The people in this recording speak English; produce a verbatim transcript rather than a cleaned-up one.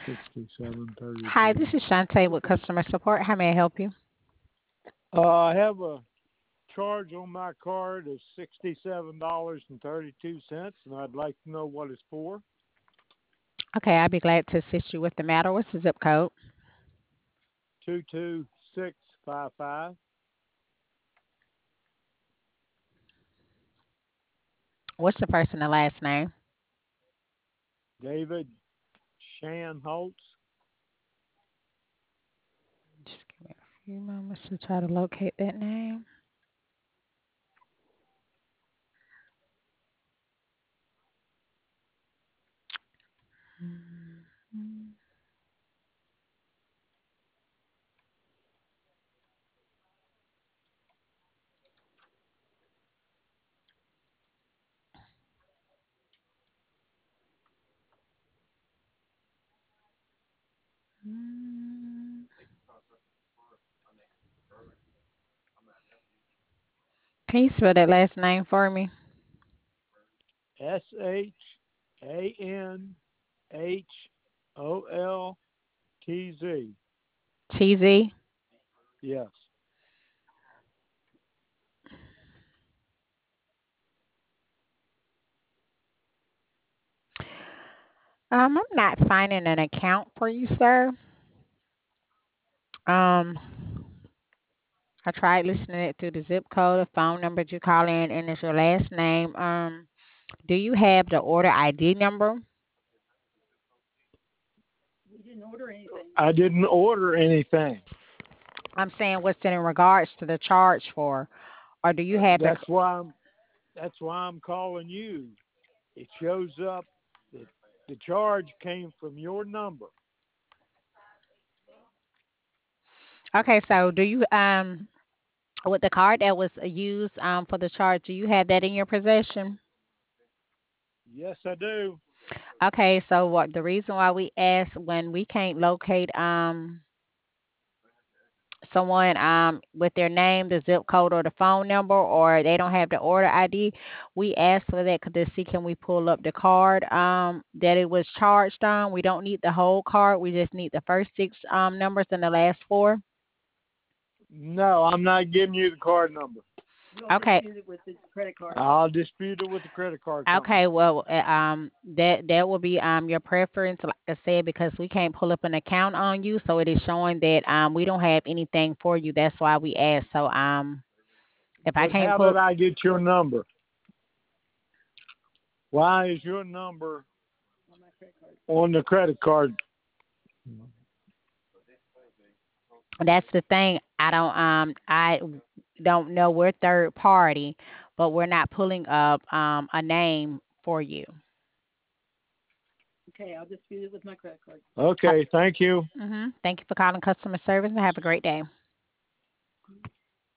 sixty-seven Hi, this thirty-three. is Shantae with customer support. How may I help you? Uh, I have a charge on my card of sixty-seven dollars and thirty-two cents, and I'd like to know what it's for. Okay, I'd be glad to assist you with the matter. What's the zip code? Two two six five five. What's the first and the last name? David Shan Holtz. Just give me a few moments to try to locate that name. Mhm. Can you spell that last name for me? S H A N H O L T Z. T Z? Yes. Um, I'm not finding an account for you, sir. Um, I tried listening it through the zip code, the phone number that you call in, and it's your last name. Um, do you have the order I D number? I didn't order anything. I'm saying what's it in regards to the charge for, or do you have the? That's why I'm that's why I'm calling you. It shows up that the charge came from your number. Okay, so do you um with the card that was used um for the charge, do you have that in your possession? Yes, I do. Okay, so what the reason why we ask when we can't locate um someone um with their name, the zip code, or the phone number, or they don't have the order I D, we ask for that to see can we pull up the card um that it was charged on. We don't need the whole card. We just need the first six um numbers and the last four. No, I'm not giving you the card number. Okay. I'll dispute it with the credit card company. Okay, well, uh, um, that that will be um your preference, like I said, because we can't pull up an account on you, so it is showing that um we don't have anything for you. That's why we asked. So um, if I But can't how pull, did I get your number? Why is your number on the credit card? that's the thing. I don't um I don't know. We're third party, but we're not pulling up um a name for you. Okay, thank you. Uh, mhm. Thank you for calling customer service and have a great day.